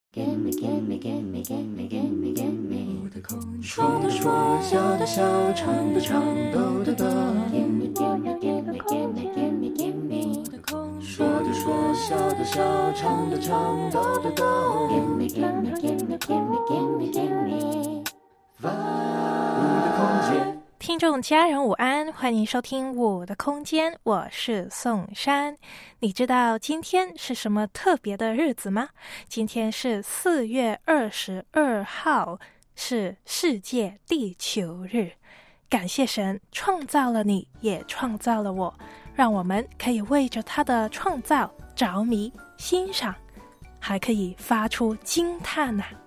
Gimme, gimme, gimme, gimme, gimme, gimme 说的说，笑的笑，唱的唱，逗的逗 Gimme, gimme, gimme, gimme, gimme, gimme 说的说，笑的笑，唱的唱，逗的逗 Gimme, gimme, gimme, gimme, gimme, gimme 我的空间。 听众家人午安，欢迎收听我的空间，我是宋珊。你知道今天是什么特别的日子吗？今天是4月22号，是世界地球日。感谢神创造了你，也创造了我，让我们可以为着他的创造着迷欣赏，还可以发出惊叹啊。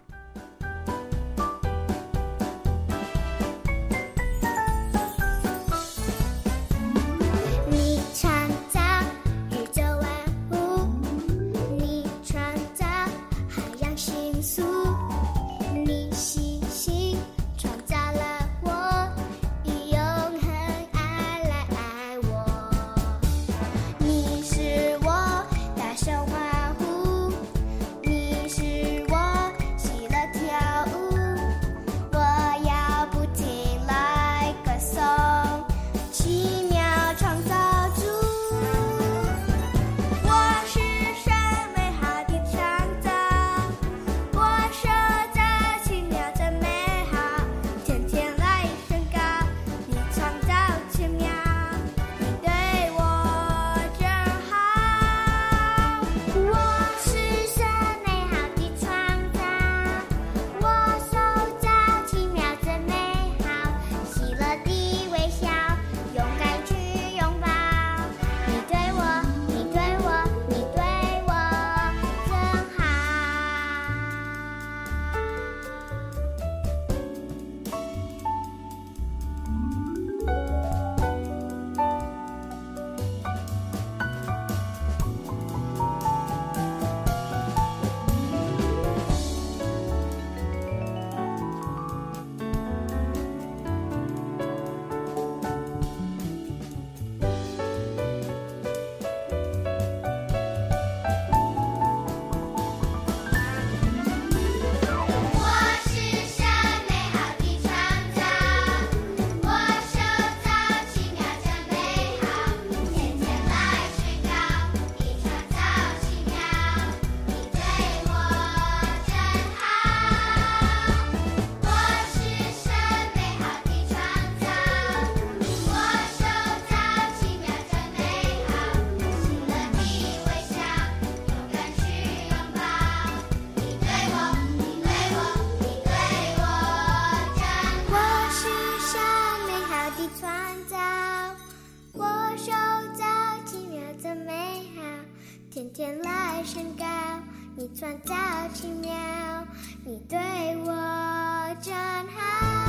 天来宣告，你创造奇妙，你对我真好。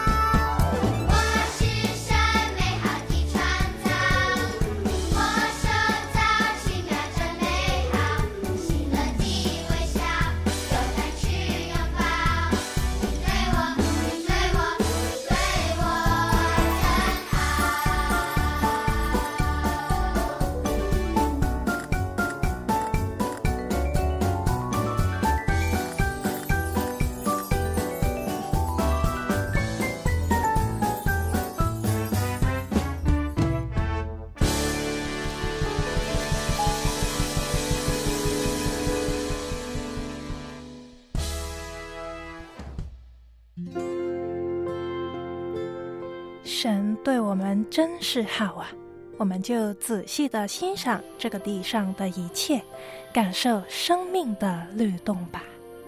神对我们真是好啊，我们就仔细地欣赏这个地上的一切，感受生命的律动吧。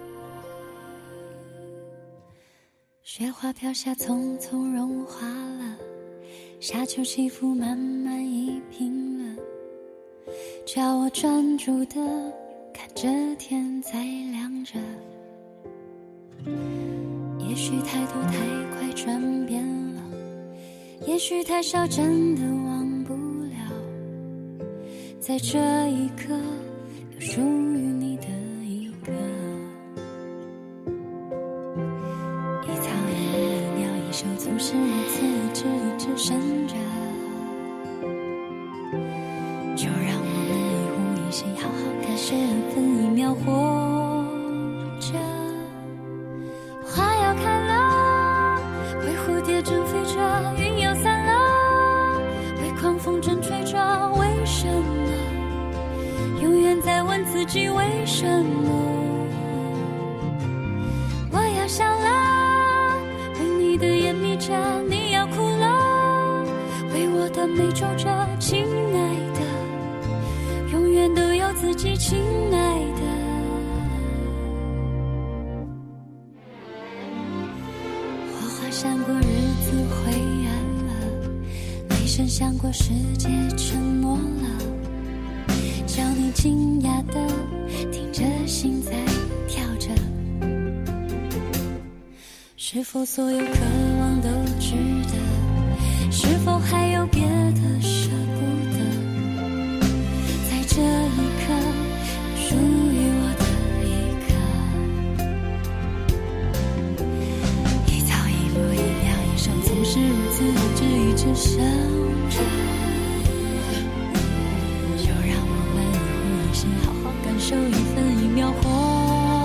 雪花飘下，匆匆融化了，沙丘起伏，慢慢移平了，叫我专注地看着天在亮着。也许太多太快转变了，也许太少真的忘不了，在这一刻有属于你的一个。一草一鸟一手总是如此一直一直伸着，就让我们一呼一吸好好的这分一秒活什么？我要笑了，为你的眼眯着，你要哭了，为我的眉皱着，亲爱的，永远都有自己，亲爱的。花花闪过，日子灰暗了，雷声响过，世界沉默了，叫你惊讶的听着心在跳着。是否所有渴望都值得？是否还有别的舍不得？在这一刻，属于我的一刻，一草一木一鸟一声，总是如此一直一直生着。就让我们一呼一吸，好好感受一分一秒活。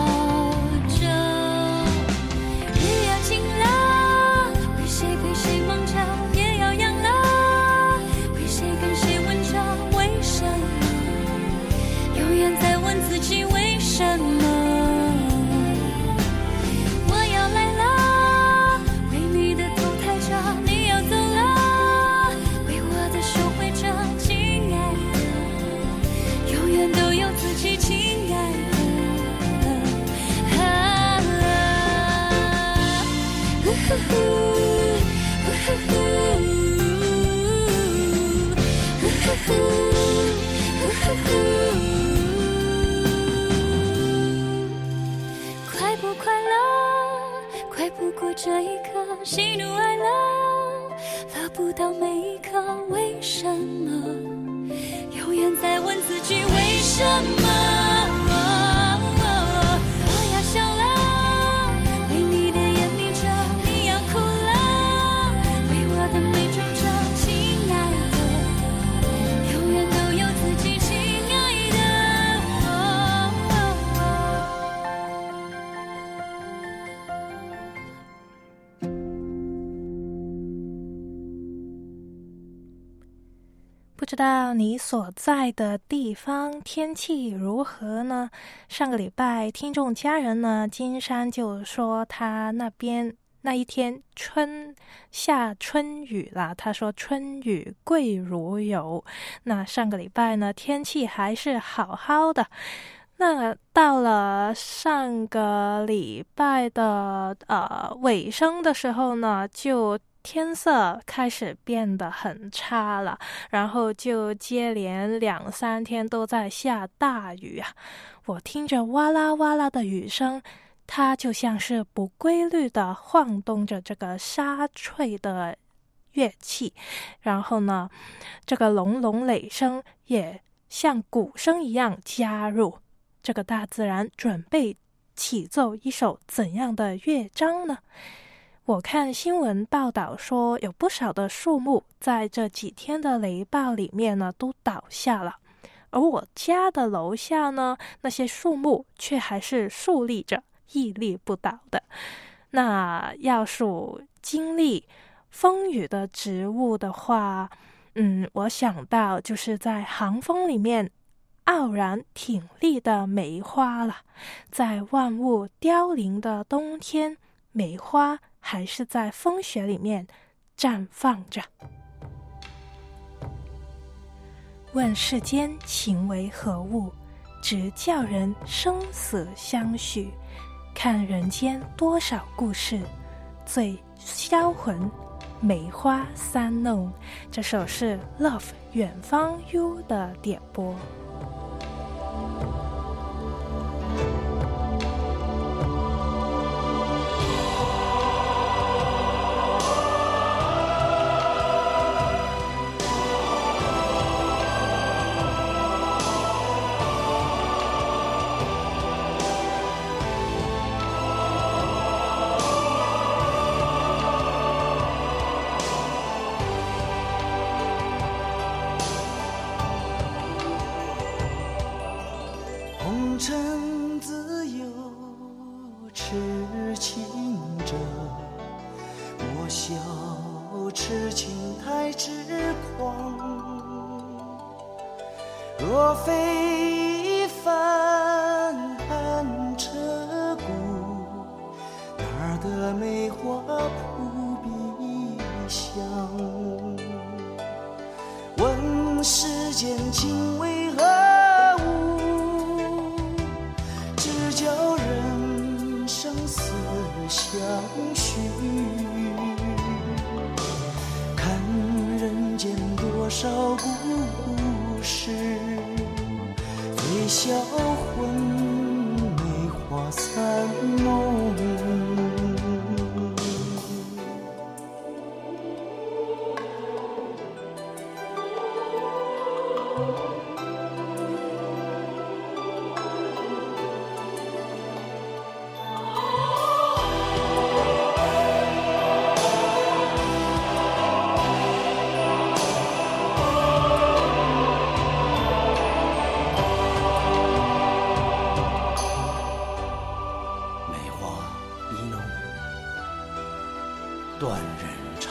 快不快乐？快不过这一刻，喜怒哀乐，得不到每一刻，为什么？永远在问自己为什么？ 不知道你所在的地方天气如何呢？上个礼拜听众家人呢，金山就说他那边那一天下春雨啦，他说春雨贵如油。那上个礼拜呢，天气还是好好的。那到了上个礼拜的尾声的时候呢，就天色开始变得很差了，然后就接连2-3天都在下大雨啊。我听着哇啦哇啦的雨声，它就像是不规律的晃动着这个沙脆的乐器，然后呢，这个隆隆雷声也像鼓声一样加入。这个大自然准备起奏一首怎样的乐章呢？我看新闻报道说，有不少的树木在这几天的雷暴里面呢都倒下了，而我家的楼下呢，那些树木却还是竖立着，屹立不倒的。那要数经历风雨的植物的话，我想到就是在寒风里面傲然挺立的梅花了。在万物凋零的冬天，梅花还是在风雪里面绽放着。问世间情为何物，直叫人生死相许。看人间多少故事，最销魂梅花三弄。这首是 Love 远方 U 的点播。 红尘自由痴情者，莫笑痴情太痴狂。若非凡相许。看人间多少故事，最销魂，梅花三弄。断人肠，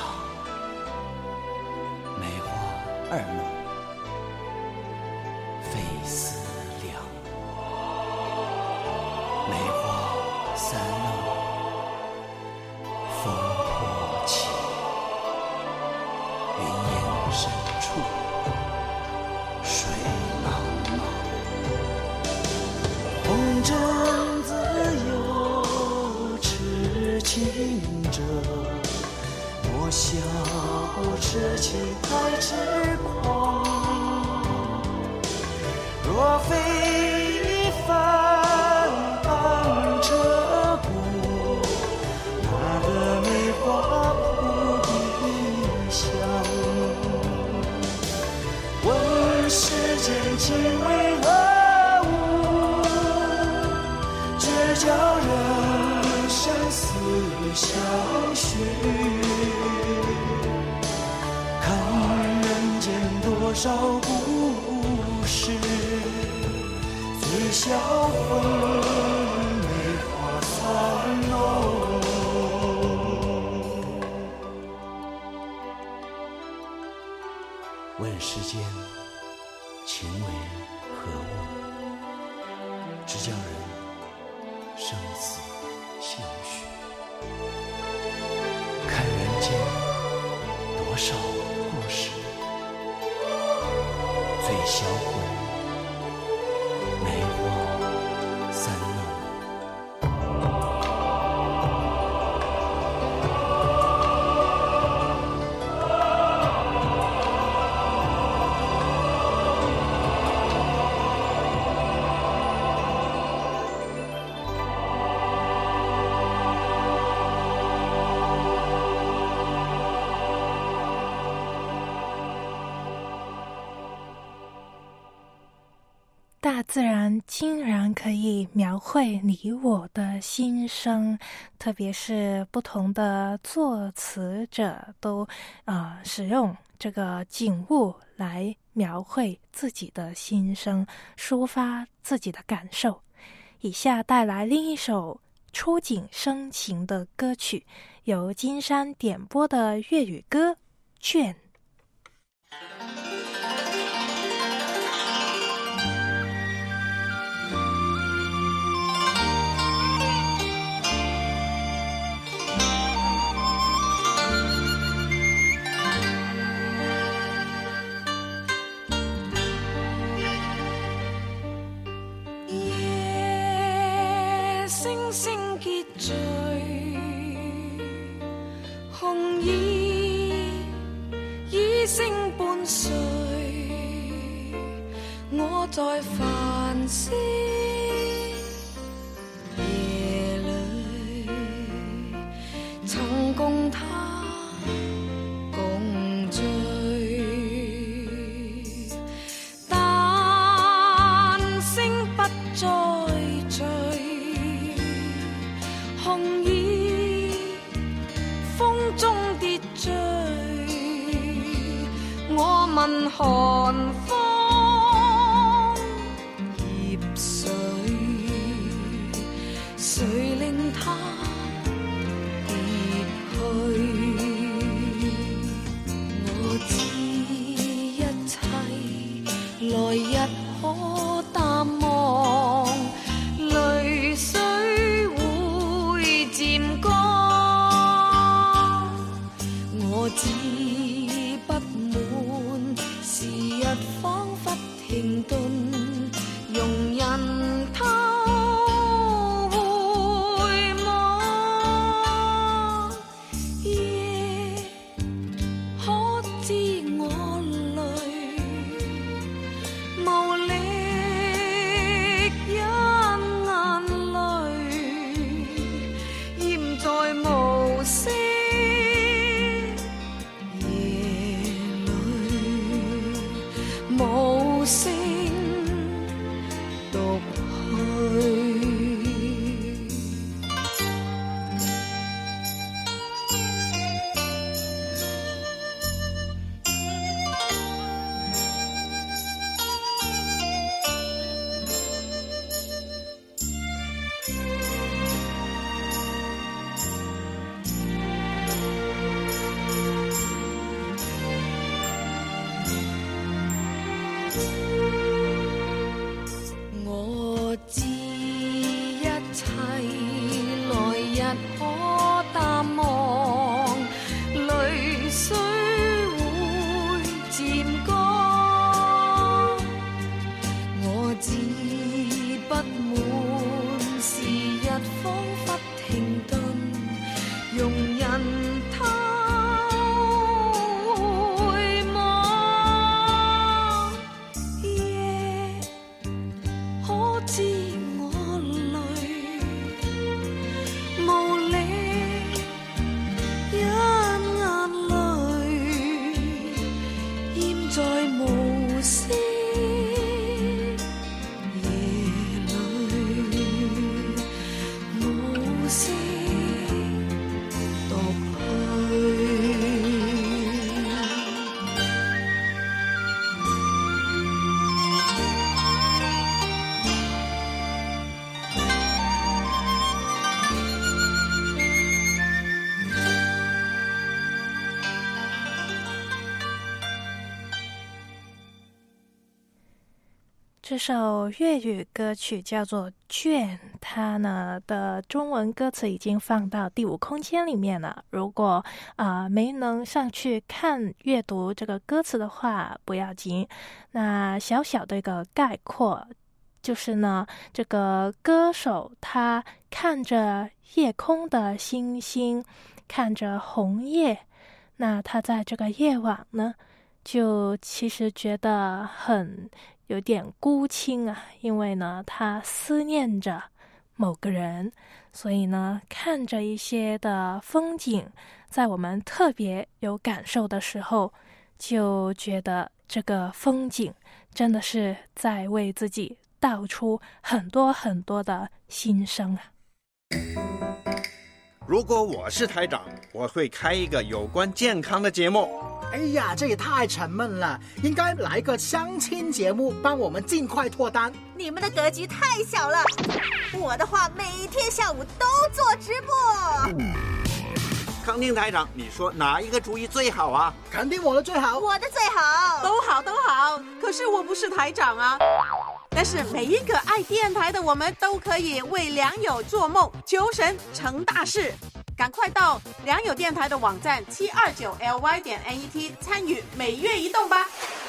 梅花二弄，费思量。梅花三弄，风波起。云烟深处，水茫茫。红尘自有痴情者。莫笑痴情太痴狂，若非一番折骨，哪得梅花扑鼻香？问世间情为何物，只叫人生死相许。多少故事，最销魂，梅花三弄。问世间情为何物，只叫人生死相许。看人间多少故事，最销魂，梅花三弄。 大自然竟然可以描绘你我的心声，特别是不同的作词者都使用这个景物来描绘自己的心声，抒发自己的感受。以下带来另一首触景生情的歌曲，由金山点播的粤语歌《卷》。 星星結聚，紅葉依聲伴隨，我在繁星夜裏，曾共他共醉，但星不再聚。紅葉風中跌墜，我問寒風葉誰令它跌去？我知一切來日可淡忘，淚水漸乾，我只不滿時日彷彿停頓，容人偷換。 可淡忘，淚水會漸乾。我只不滿時日彷彿停頓，容人回望。夜可知我淚無力，因眼淚淹在無聲夜裏，無聲獨去。 这首粤语歌曲叫做《倦》，它呢的中文歌词已经放到第5空间里面了。如果没能上去看阅读这个歌词的话，不要紧。那小小的一个概括就是呢，这个歌手他看着夜空的星星，看着红叶，那他在这个夜晚呢，就其实觉得很有点孤清啊，因为呢他思念着某个人，所以呢看着一些的风景，在我们特别有感受的时候，就觉得这个风景真的是在为自己道出很多很多的心声啊。 如果我是台长，我会开一个有关健康的节目。 哎呀，这也太沉闷了，应该来个相亲节目，帮我们尽快脱单。 你们的格局太小了，我的话每天下午都做直播。 康定台长，你说哪一个主意最好啊？ 肯定我的最好。 我的最好。 都好都好，可是我不是台长啊。但是每一个爱电台的我们都可以为良友做梦，求神成大事。赶快到良友电台的网站729ly.net 参与每月一动吧。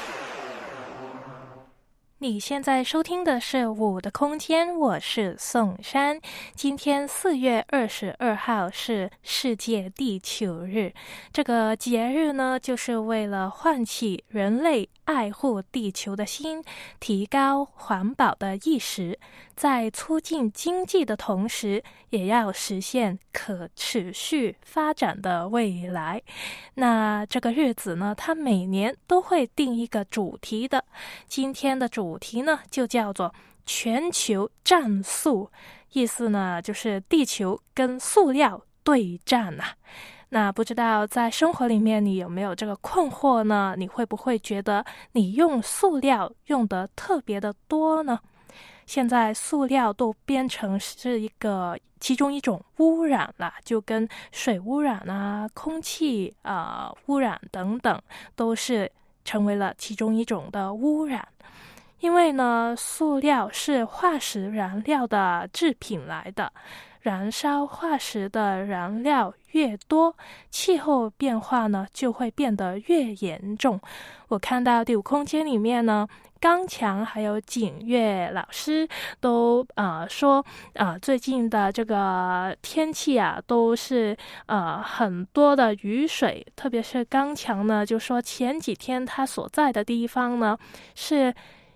你现在收听的是我的空间，我是宋珊。今天4月22号是世界地球日，这个节日呢，就是为了唤起人类爱护地球的心，提高环保的意识，在促进经济的同时，也要实现可持续发展的未来。那这个日子呢，它每年都会定一个主题的，今天的主题呢就叫做全球战塑，意思呢就是地球跟塑料对战啊。那不知道在生活里面你有没有这个困惑呢？你会不会觉得你用塑料用得特别的多呢？现在塑料都变成是其中一种污染了，就跟水污染啊、空气污染等等，都是成为了其中一种的污染。因为呢，塑料是化石燃料的制品来的，燃烧化石的燃料越多，气候变化呢就会变得越严重。我看到第5空间里面呢，刚强还有景月老师都说最近的这个天气啊都是很多的雨水，特别是刚强呢就说前几天他所在的地方呢是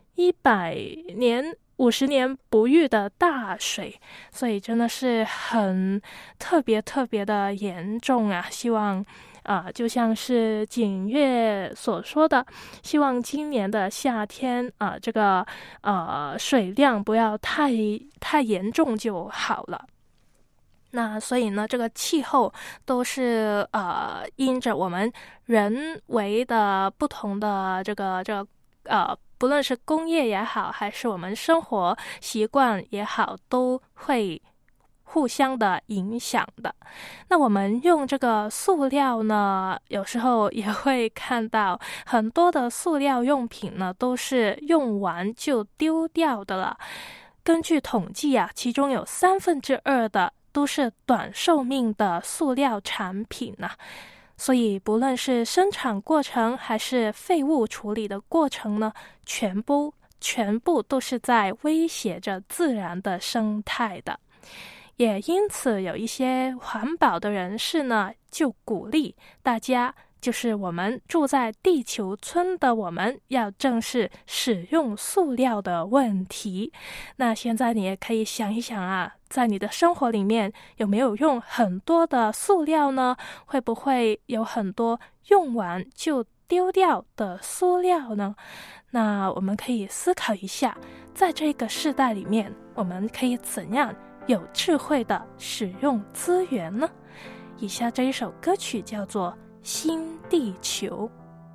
100年50年不遇的大水，所以真的是很特别的严重啊。希望就像是景月所说的，希望今年的夏天这个水量不要太严重就好了。那所以呢，这个气候都是因着我们人为的不同的这个不论是工业也好，还是我们生活习惯也好，都会互相的影响的。那我们用这个塑料呢，有时候也会看到很多的塑料用品呢，都是用完就丢掉的了。根据统计啊，其中有2/3的都是短寿命的塑料产品啊。所以不论是生产过程还是废物处理的过程呢，全部都是在威胁着自然的生态的。也因此有一些环保的人士呢，就鼓励大家，就是我们住在地球村的我们，要正视使用塑料的问题。那现在你也可以想一想啊，在你的生活里面有没有用很多的塑料呢？会不会有很多用完就丢掉的塑料呢？那我们可以思考一下，在这个世代里面，我们可以怎样有智慧的使用资源呢？以下这一首歌曲叫做《新地球》。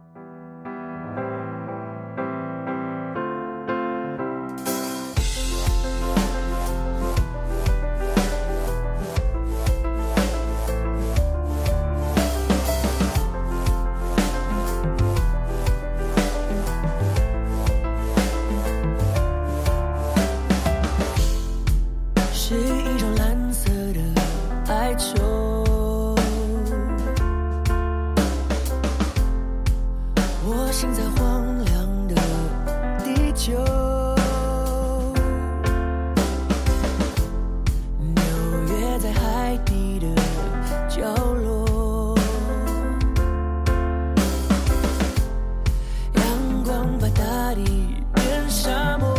是一种蓝色的哀愁，我行在荒凉的地球，纽约在海底的角落，阳光把大地变沙漠，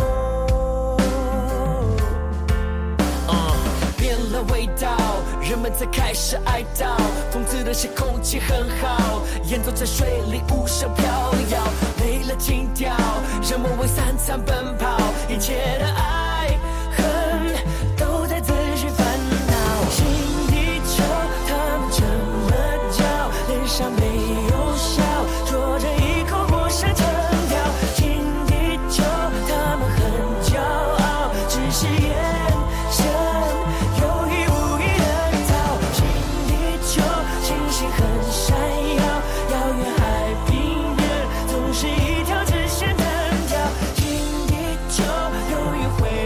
变了味道，人们才开始哀悼，讽刺的是空气很好，演奏在水里无声飘摇，累了停掉，人们为三餐奔跑，一切的爱恨都在自寻烦恼。新地球，他们成了焦，脸上没有笑，捉着一口火山撑掉。新地球，他们很骄傲，只是眼神有意无意的逃。新地球，星星很闪耀，遥远海平面总是一条直线单挑。新地球，忧郁会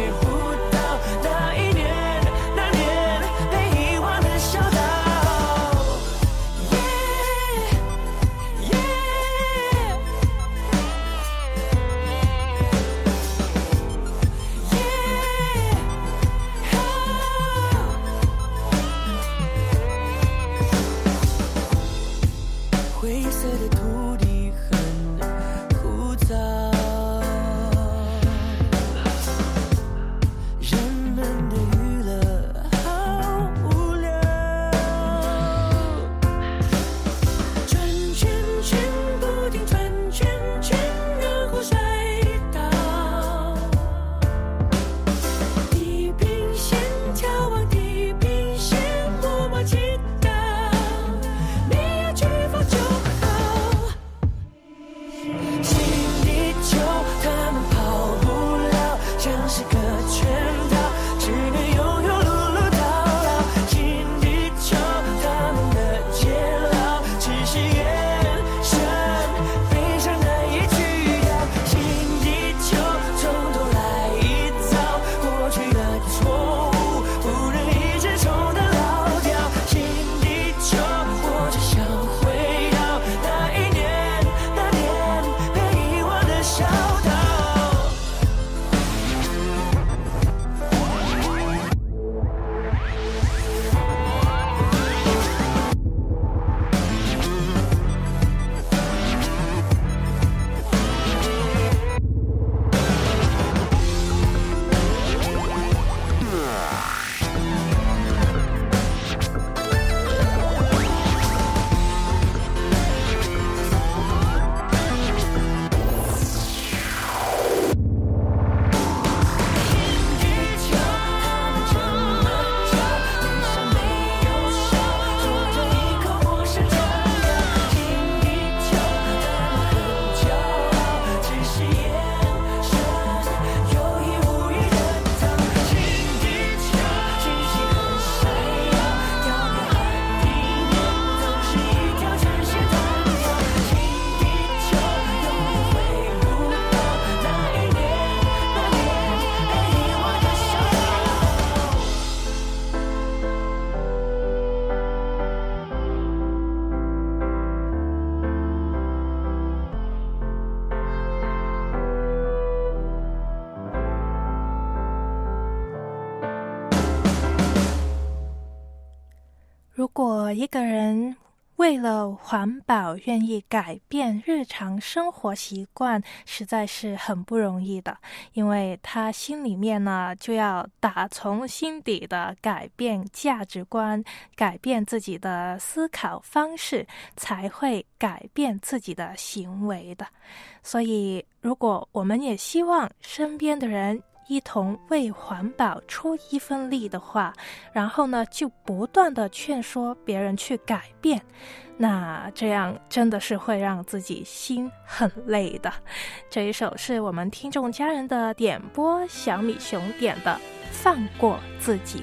如果一个人为了环保愿意改变日常生活习惯，实在是很不容易的，因为他心里面呢就要打从心底的改变价值观，改变自己的思考方式，才会改变自己的行为的。所以如果我们也希望身边的人一同为环保出一份力的话，然后呢就不断的劝说别人去改变，那这样真的是会让自己心很累的。这一首是我们听众家人的点播，小米熊点的《放过自己》。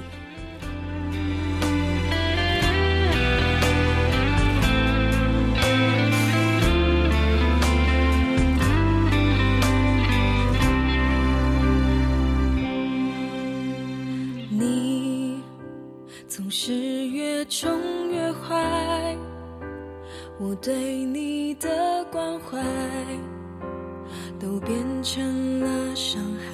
总是越宠越坏，我对你的关怀都变成了伤害。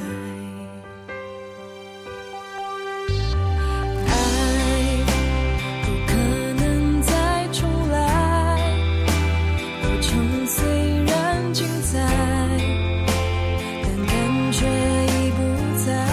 爱不可能再重来，过程虽然精彩，但感觉已不在。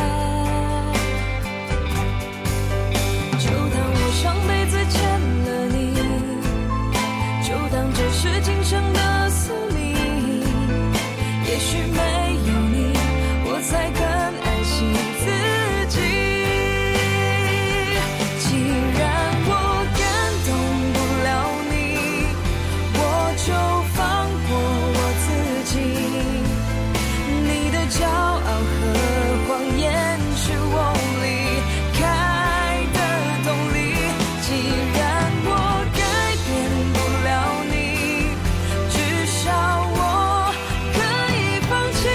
上辈子欠了你，就当这是今生的宿命。也许没有你，我才更爱惜自己。既然我感动不了你，我就放过我自己。你的骄傲和谎言是我离开的动力。既然我改变不了你，至少我可以放弃。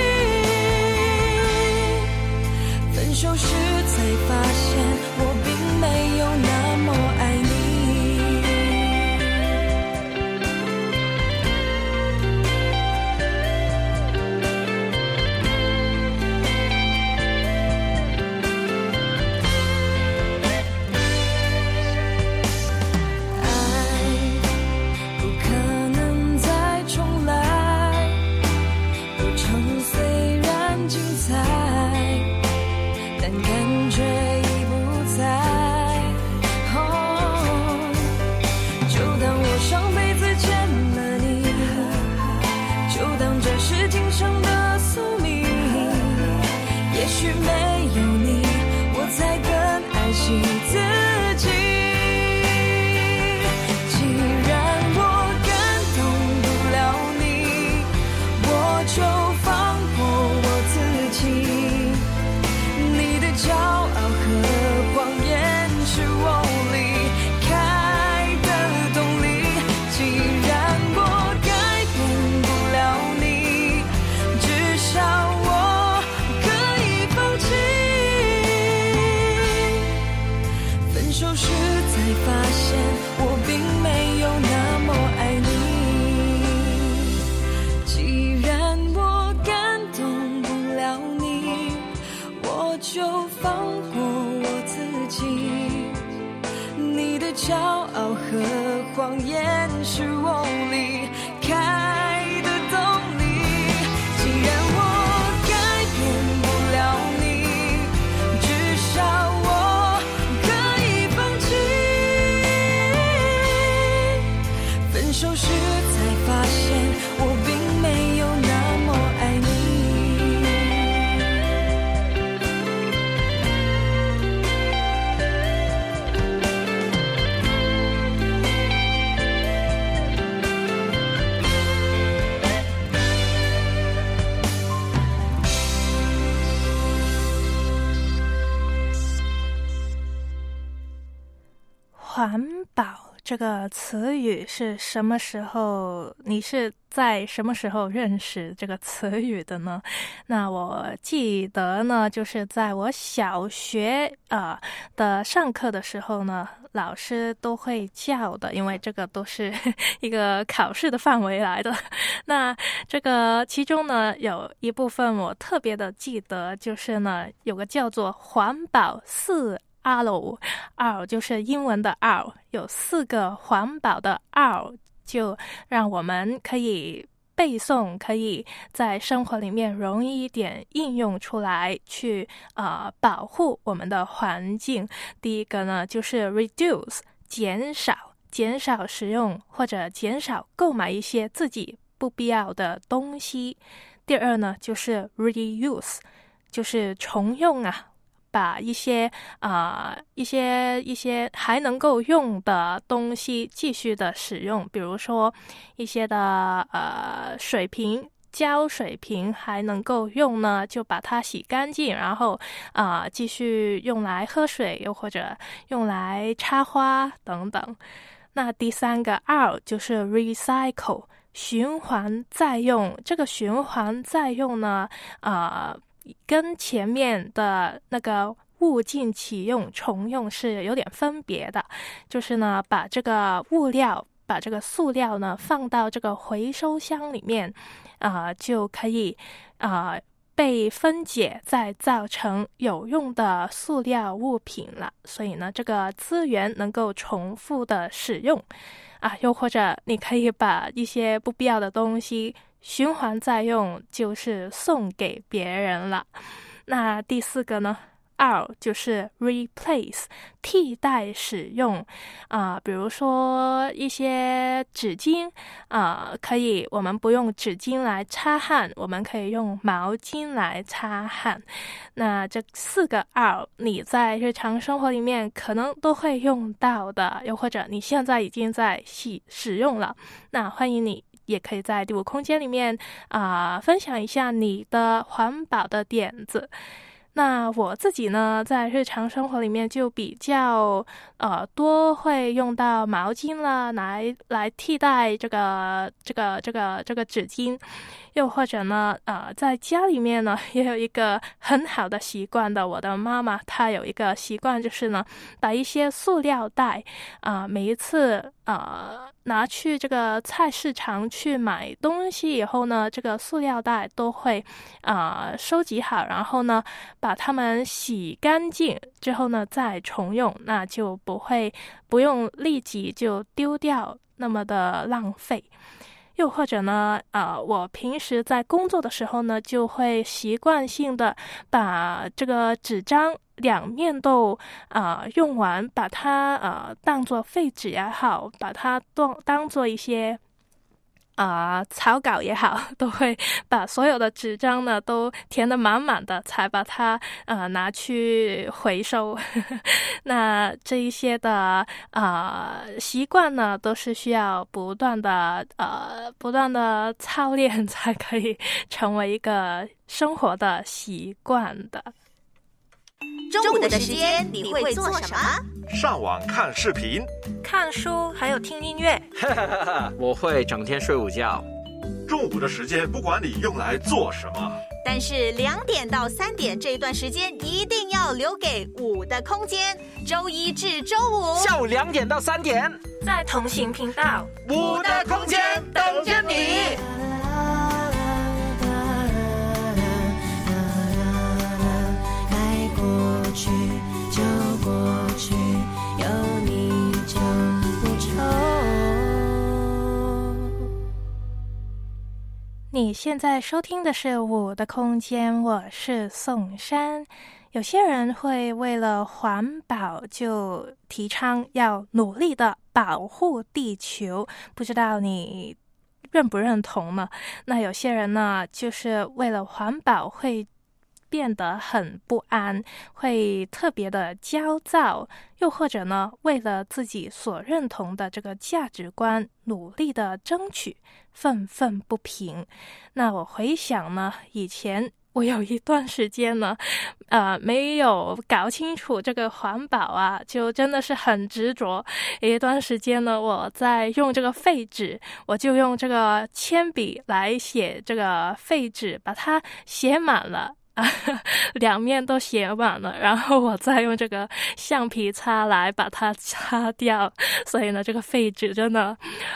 分手时才发现，我并没有那么爱你。 环保这个词语是什么时候？你是在什么时候认识这个词语的呢？那我记得呢，就是在我小学的上课的时候呢，老师都会教的，因为这个都是一个考试的范围来的。那这个其中呢，有一部分我特别的记得，就是呢，有个叫做环保4 R 就是英文的 R， 有4个环保的 R， 就让我们可以背诵，可以在生活里面容易一点应用出来，去保护我们的环境。第一个呢就是 reduce， 减少使用或者减少购买一些自己不必要的东西。第二呢就是 reuse， 就是重用把一些还能够用的东西继续的使用，比如说一些的水瓶，胶水瓶还能够用呢，就把它洗干净，然后继续用来喝水，又或者用来插花等等。那第3个 R 就是 recycle， 循环再用。这个循环再用呢跟前面的那个物尽其用重用是有点分别的，就是呢把这个把这个塑料呢放到这个回收箱里面就可以被分解再造成有用的塑料物品了，所以呢这个资源能够重复的使用又或者你可以把一些不必要的东西循环再用，就是送给别人了。那第4个呢 R 就是 replace， 替代使用比如说一些纸巾我们不用纸巾来擦汗，我们可以用毛巾来擦汗。那这4个 R 你在日常生活里面可能都会用到的，又或者你现在已经在使用了，那欢迎你也可以在第5空间里面分享一下你的环保的点子。那我自己呢在日常生活里面就比较多会用到毛巾了，来替代这个纸巾。又或者呢在家里面呢也有一个很好的习惯的，我的妈妈她有一个习惯，就是呢把一些塑料袋每一次拿去这个菜市场去买东西以后呢，这个塑料袋都会收集好，然后呢把它们洗干净之后呢再重用，那就不用立即就丢掉那么的浪费。又或者呢我平时在工作的时候呢就会习惯性的把这个纸张2面都用完，把它当作废纸也好，把它当作一些草稿也好，都会把所有的纸张呢都填得满满的，才把它拿去回收。那这一些的习惯呢都是需要不断的操练才可以成为一个生活的习惯的。 中午的时间你会做什么？ 上网看视频， 看书，还有听音乐。 我会整天睡午觉。 中午的时间不管你用来做什么， 但是2点到3点这段时间一定要留给5的空间，周1至周5 下午2点到3点， 在同行频道 5的空间等着你。 去就过去，有你就不愁。 你现在收听的是我的空间，我是宋珊。有些人会为了环保就提倡要努力的保护地球，不知道你认不认同呢？那有些人呢就是为了环保会变得很不安，会特别的焦躁，又或者呢为了自己所认同的这个价值观努力的争取，愤愤不平。那我回想呢，以前我有一段时间呢没有搞清楚这个环保就真的是很执着。有一段时间呢我在用这个废纸，我就用这个铅笔来写这个废纸，把它写满了2面都写满了，然后我再用这个橡皮擦来把它擦掉。所以呢这个废纸真的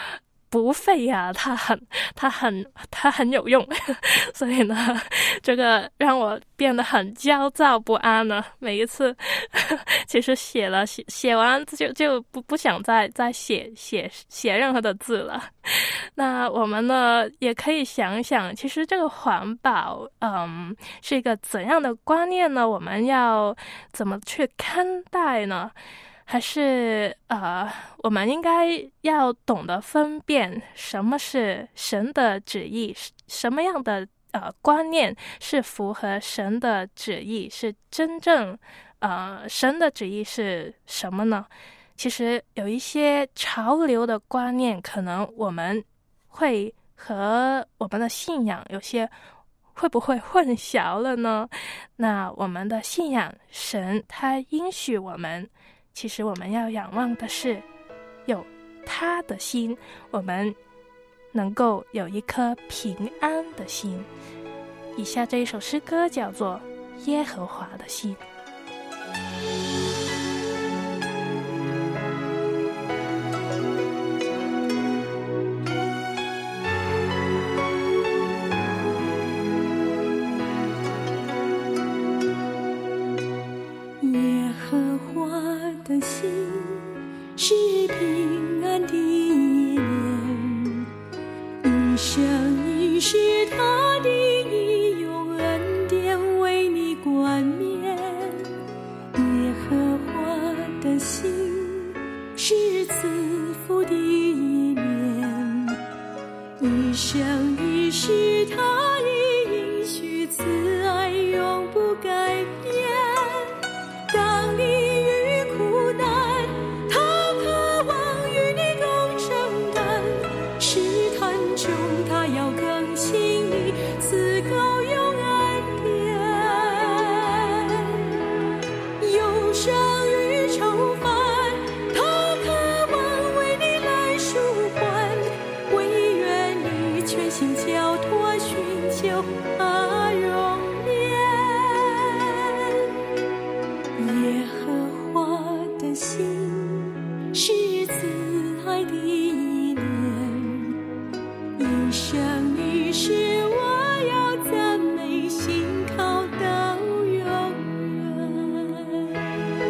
不费呀，它很有用，所以呢，这个让我变得很焦躁不安呢。每一次，其实写完就不想再写任何的字了。那我们呢，也可以想想，其实这个环保，是一个怎样的观念呢？我们要怎么去看待呢？还是我们应该要懂得分辨什么是神的旨意，什么样的观念是符合神的旨意，是真正神的旨意是什么呢？其实有一些潮流的观念，可能我们会和我们的信仰有些会不会混淆了呢？那我们的信仰神，他应许我们，其实我们要仰望的是有他的心，我们能够有一颗平安的心。以下这一首诗歌叫做《耶和华的心》。 耶和华的心是平安的意念，一生一世他的义用恩典为你冠冕。耶和华的心是赐福的意念，一生一世他的应许慈爱永不改变。当你遇苦难，他渴望与你共承担，试探中他要更新你，赐高用恩典。忧伤与愁烦，他渴望为你来舒缓，唯愿你全心交托，寻求他容颜。耶和华的心是慈爱的意念，一生一世我要赞美信靠到永远。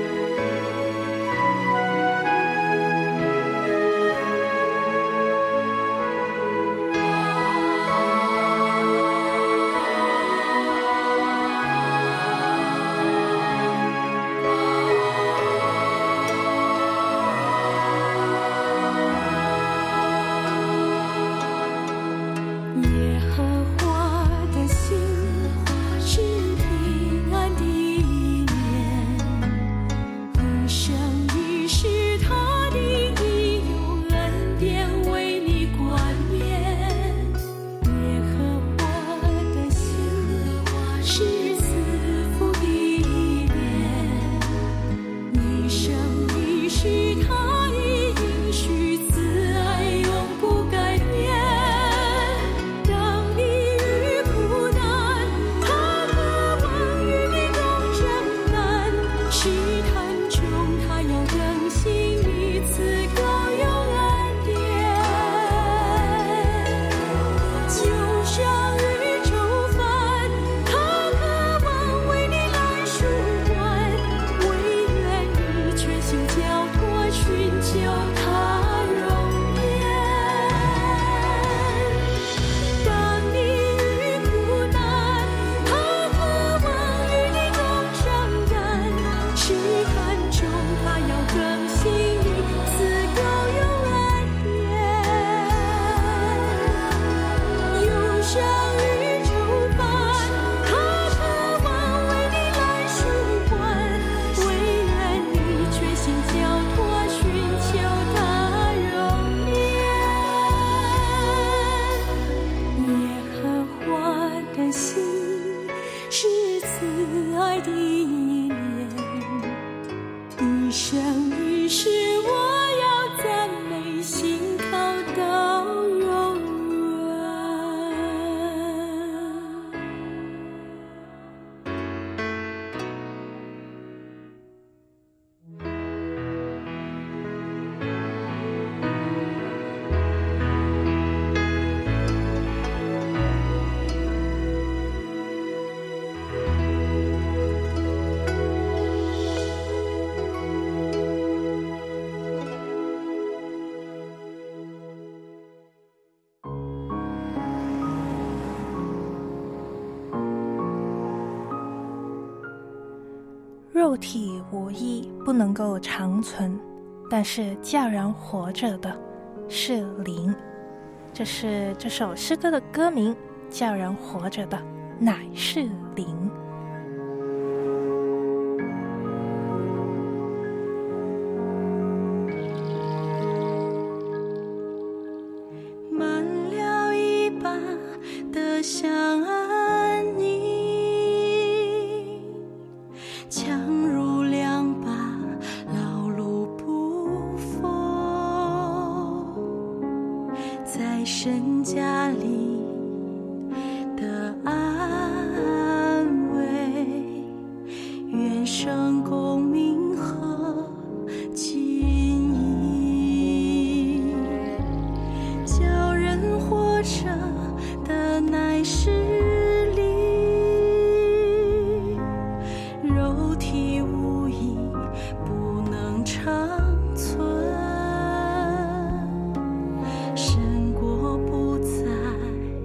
耶和华的心是平安的意念，一生一世他的义用恩典为你冠冕。耶和华的心是赐福的意念，一生一世他的应许慈爱永不改变。当你遇苦难，他渴望与你共承担，试探中他要更新你，赐高用恩典。忧伤与愁烦，他渴望为你来舒缓，唯愿你全心交托，寻求他容颜。当你遇苦难，他渴望与你共承担，试探中他要更新你，赐高用恩典。忧伤与愁烦，他渴望为你来舒缓，唯愿你全心交托，寻求他容颜。耶和华的心是慈爱的意念，一生一世我要赞美信靠到永远。 肉体无益，不能够长存，但是叫人活着的是灵。这是这首诗歌的歌名，叫人活着的乃是灵。 满了一把的香安妮，强如两把劳碌不佛，在神家里的安慰，愿生功名和情谊，叫人活着的乃是灵，肉体无益，不能长存，神国不在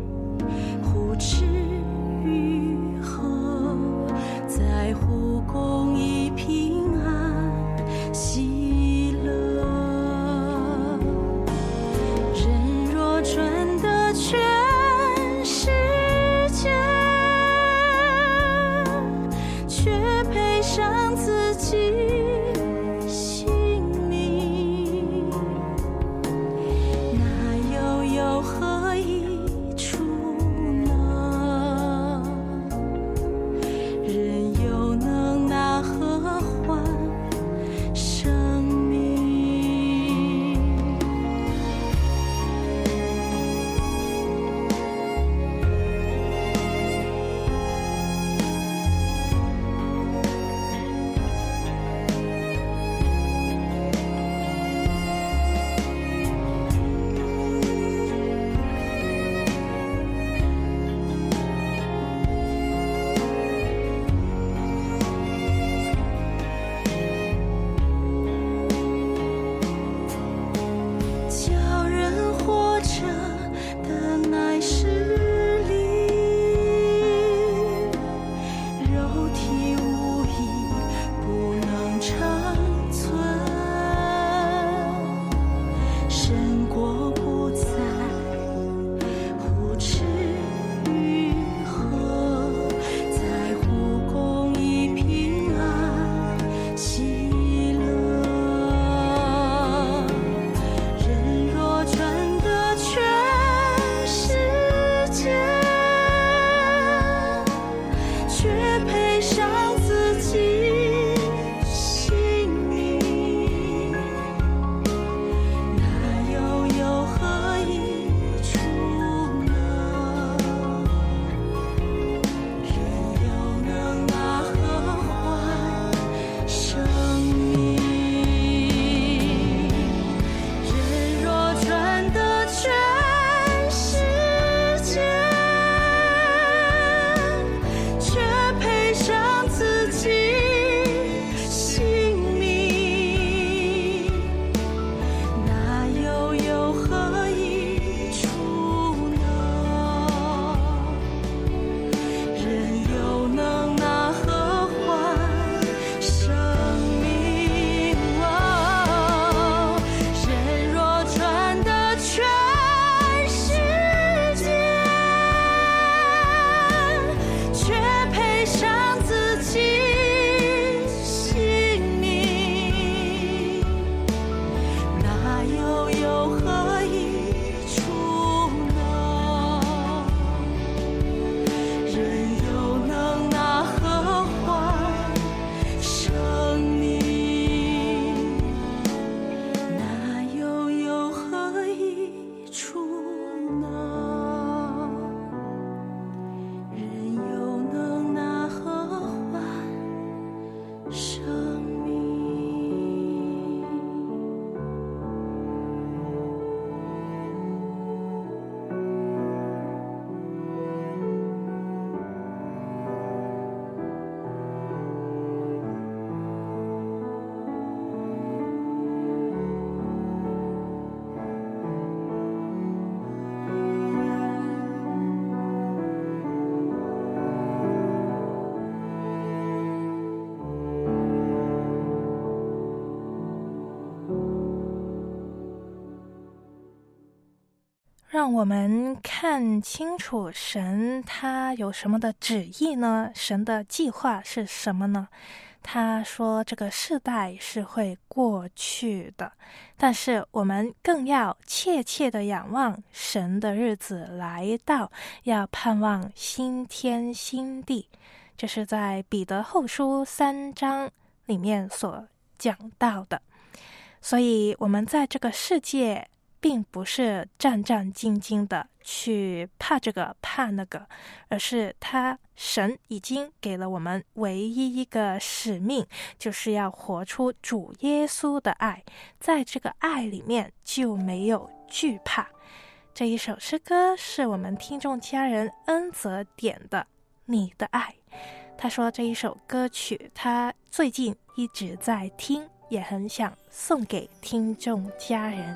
让我们看清楚神他有什么的旨意呢？神的计划是什么呢？他说这个世代是会过去的，但是我们更要切切的仰望神的日子来到，要盼望新天新地。这是在彼得后书3章里面所讲到的。所以我们在这个世界并不是战战兢兢的去怕这个怕那个，而是神已经给了我们唯一一个使命，就是要活出主耶稣的爱，在这个爱里面就没有惧怕。这一首诗歌是我们听众家人恩泽点的你的爱。他说这一首歌曲他最近一直在听，也很想送给听众家人。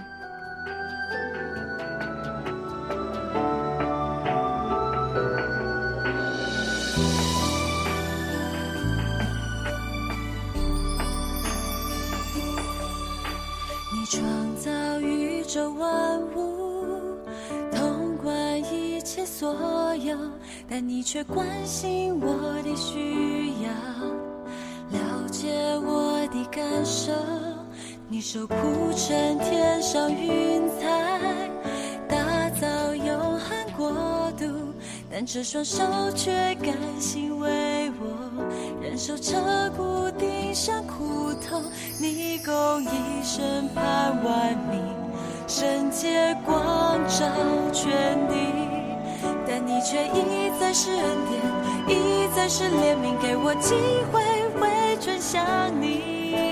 你创造宇宙万物，统管一切所有，但你却关心我的需要，了解我的感受。你手铺成天上云彩，打造永恒国度，但这双手却甘心为我忍受彻骨钉上苦痛。你共一生盼万民，圣洁光照全地，但你却一再是恩典，一再是怜悯，给我机会回转向你。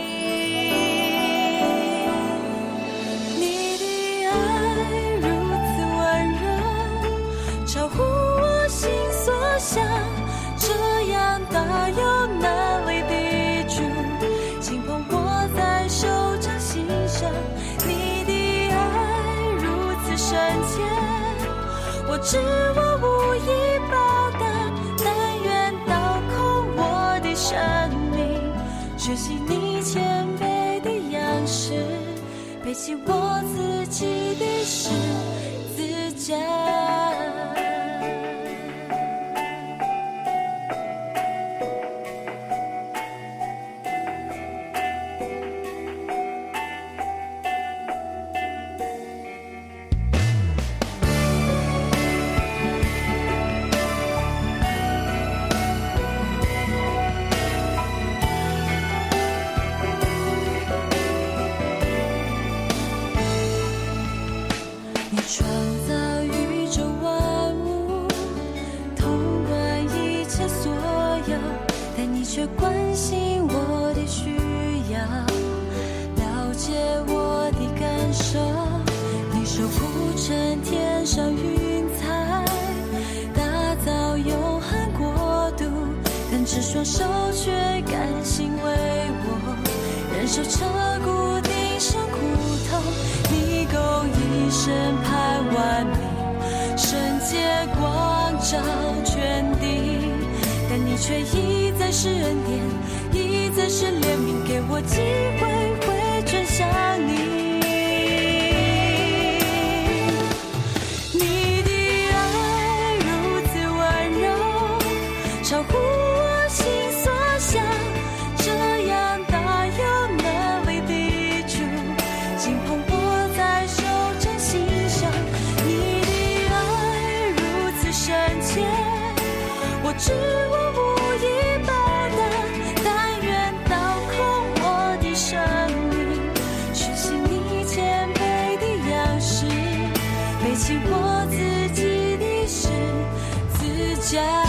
你的爱如此温柔，超乎我心所想，这样大有能力的主，轻碰我在手掌心上。你的爱如此深切，我知我无以报答，但愿倒空我的生命，学习你谦卑的样式，背起我自己的十字架。却关心我的需要，了解我的感受。你手铺成天上云彩，打造永恒国度，但这双手却甘心为我忍受彻骨钉上苦痛。你共一生盼万民，圣洁光照全地，但你却一再是恩典，一再是怜悯，给我机会回转向你。你的爱如此温柔，超乎我心所想，这样大有能力的主，轻碰我在手掌心上。你的爱如此深切，我知我无以报答，但愿倒空我的生命，学习你谦卑的样式，背起我自己的十字架。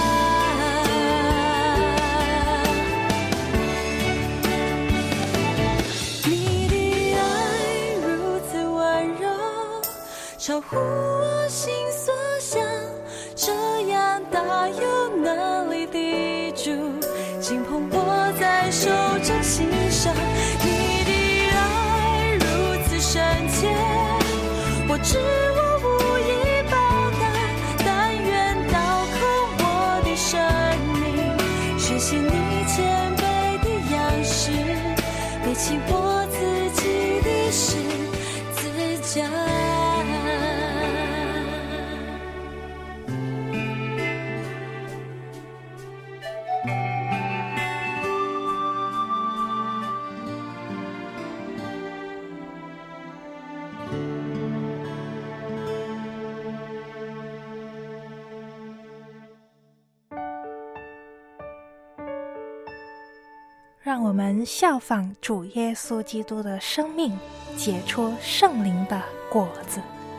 你的爱如此温柔，超乎我心所想，这样大有能力的主，轻碰我在手掌心上。你的爱如此深切，我知我无以报答，但愿倒空我的生命，学习你谦卑的样式，背起我自己的十字架。 让我们效仿主耶稣基督的生命，结出圣灵的果子。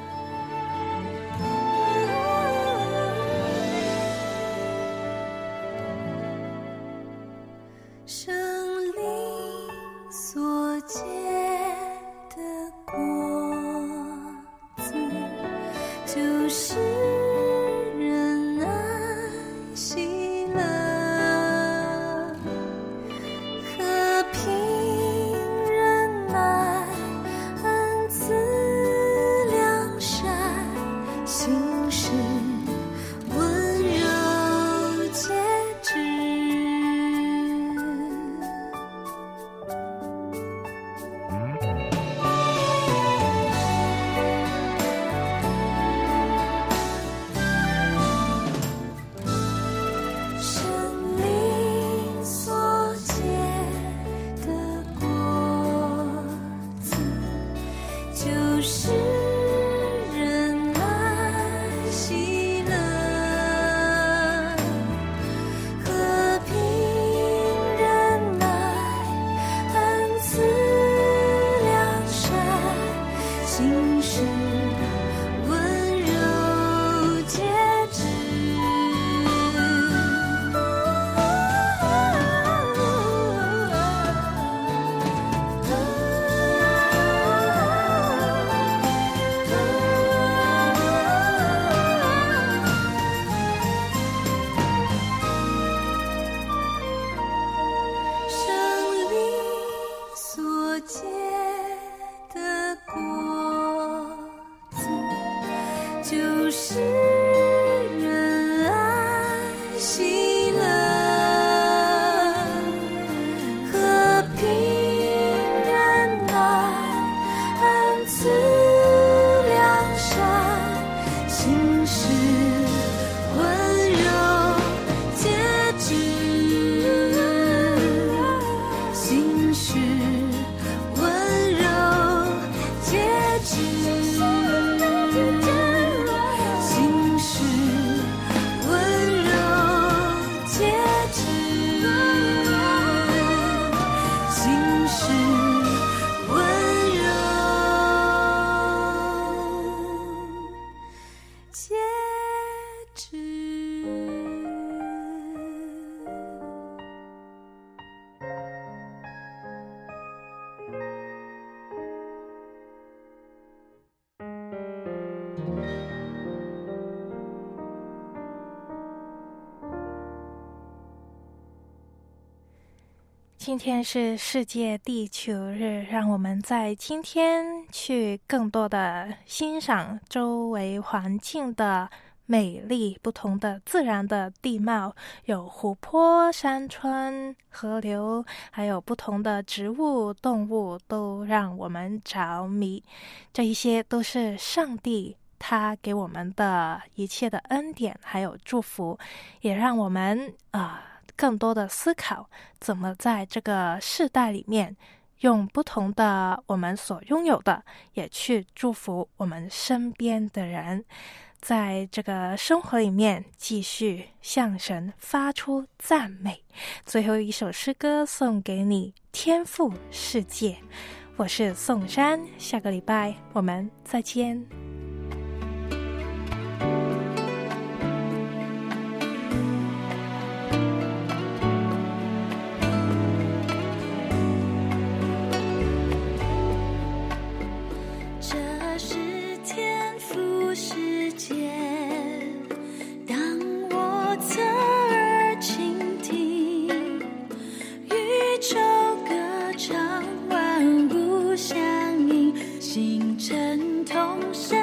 生灵所结的果子，就是仁爱、喜乐、和平、忍耐、恩慈、良善、信实、温柔、节制。 今天是世界地球日，让我们在今天去更多的欣赏周围环境的美丽，不同的自然的地貌，有湖泊、山川、河流，还有不同的植物、动物，都让我们着迷。这一些都是上帝他给我们的一切的恩典还有祝福，也让我们更多的思考怎么在这个世代里面用不同的我们所拥有的也去祝福我们身边的人，在这个生活里面继续向神发出赞美。最后一首诗歌送给你，天父世界。我是宋珊，下个礼拜我们再见。 星辰同上。